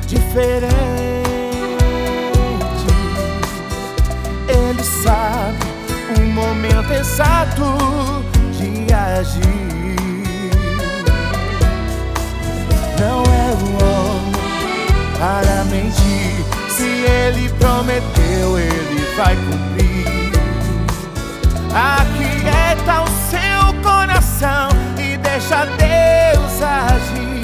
diferente. Ele sabe o momento exato de agir. Não é o homem para mentir. Se ele prometeu, ele vai cumprir. Aquieta o seu coração e deixa Deus agir.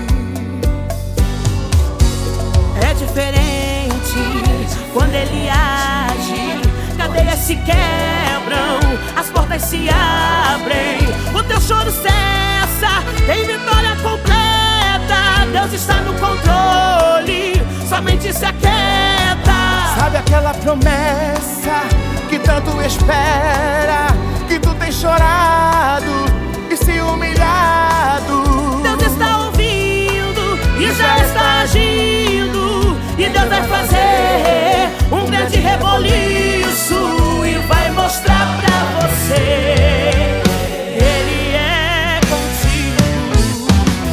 É diferente quando ele age. Cadeias se quebram, as portas se abrem, o teu choro cessa, tem vitória completa. Deus está no controle, somente se aquieta. Sabe aquela promessa que tanto espera, que tu tem chorado e se humilhado? Deus está ouvindo e já está agindo, e Deus vai fazer um grande reboliço e vai mostrar pra você. Ele é contigo.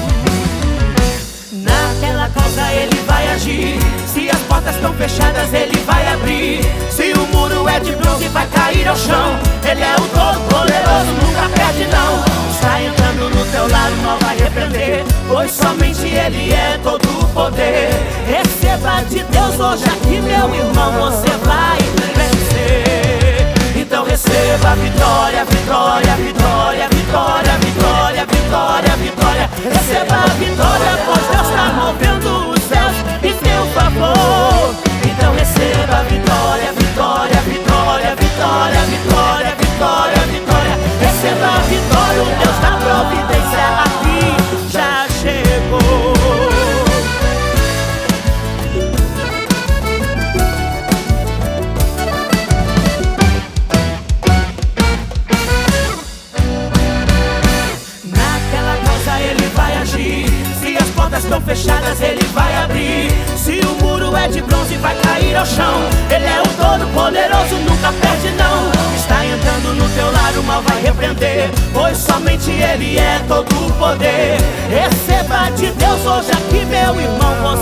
Naquela causa ele vai agir. Se as portas estão fechadas, ele vai abrir. Se o muro é de bronze, vai cair ao chão. Ele é o Todo-Poderoso, nunca perde não. Está entrando no teu lado, não vai repreender, pois somente ele é todo o poder. Receba de Deus hoje aqui, meu irmão, você vai vencer. Então receba a vitória, vitória, vitória, vitória, vitória, vitória, vitória. Receba a vitória, pois Deus está movendo os céus em teu favor. Então receba a vitória, vitória, vitória, vitória, vitória, vitória, vitória. Receba a vitória, o Deus da providência aqui já chegou. Naquela causa ele vai agir. Se as portas estão fechadas, ele vai abrir. Se o muro é de bronze, vai cair ao chão. Ele é o Todo-Poderoso, nunca perde não. Está entrando no teu lar, o mal vai repreender, pois somente ele é todo o poder. Receba de Deus hoje aqui, meu irmão,